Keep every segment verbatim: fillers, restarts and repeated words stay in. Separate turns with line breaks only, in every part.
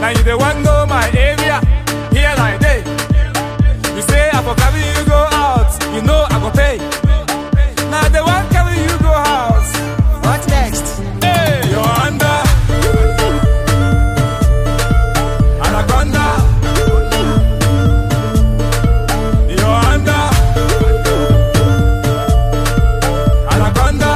Now you the one know my area. Here like day. You say I for carry you go out. You know I go pay. Now the one carry you go house.
What next?
Hey, you're under Anaconda. You're under Anaconda.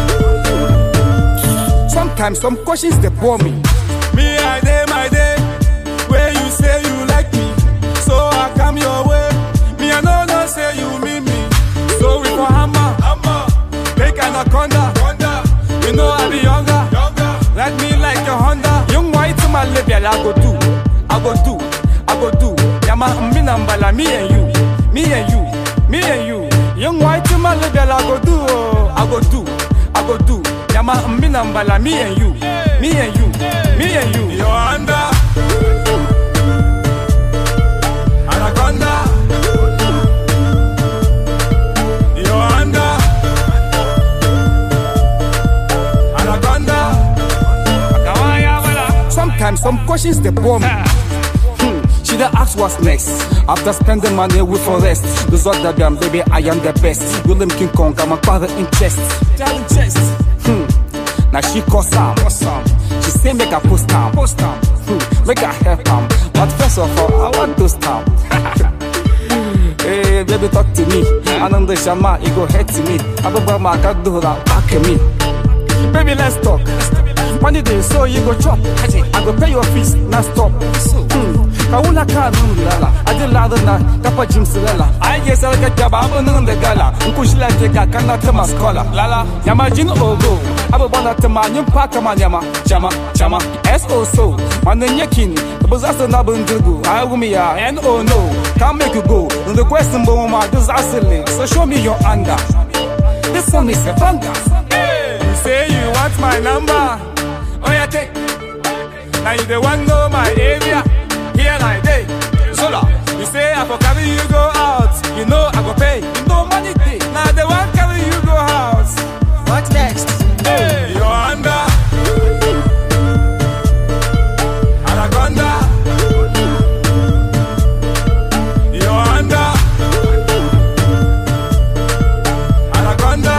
Sometimes some questions they bore me.
Me I day my day. Where you say you like me, so I come your way. Me I know no say you mean me. So we for hammer, hammer. Make Anaconda. You know I be younger, younger. Let me like your Honda. Young white to my level, I go do, I go do, I go do. Yama me nambala, me and you, me and you, me and you. Young white to my level, I go do, oh, I go do, I go do. Yama me nambala, me and you, me and you, me and you. You're under Anaconda.
Sometimes some questions they bore me. Hmm. She dey ask what's next. After spending money with forest, resort that damn baby I am the best. William King Kong, I'm a father in chest. chest. Hmm. Now she cause some. She say make a post time. Post time. Hmm. Make a help am. But first of all, I want those time. Hey baby talk to me. Ananda Shama, it go head to me. Ababa can do that back at me. Baby let's talk. One day so you go chop. I go pay your fees, not stop. Hmm. Kaula kanun lala. I did lather na kapa Jim Silla. I guess I'll get Jabba on the gala. Push like a cannot tell my scholar. Lala, Yamajin Ogo. I will want to my new Pakama Yama, Jama, Jama, S O so. On the Yakin, the Bazasa Nabun Dugu. I will me and oh no. Can't make you go. The question Boma, disaster. So show me your anger. This one is a banga.
Hey, you say you want my number. Oh yeah, take. Now you the one know my area. Here like day. Sola. You say I for carry you go out. You know I go pay. You know money day. Now the one carry you go house.
What next?
Hey, you're under Anaconda. You're under Anaconda.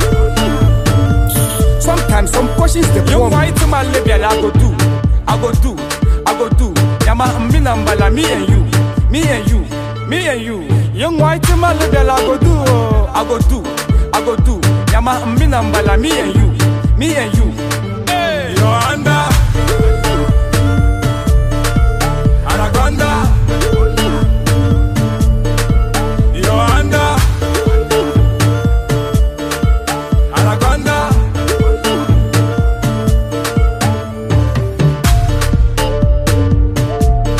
Sometimes some questions they
you
bore me.
white to my level, I go do, I go do, I go do. Yama me nambala, me and you, me and you, me and you. Young white to my level, I go do, oh, I go do, I go do. Yama me nambala, me and you, me and you. Hey, you're under Anaconda. You're under Anaconda.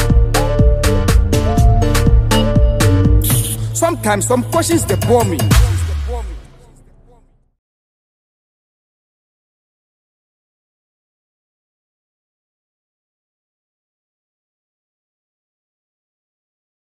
Sometimes some questions they bore me.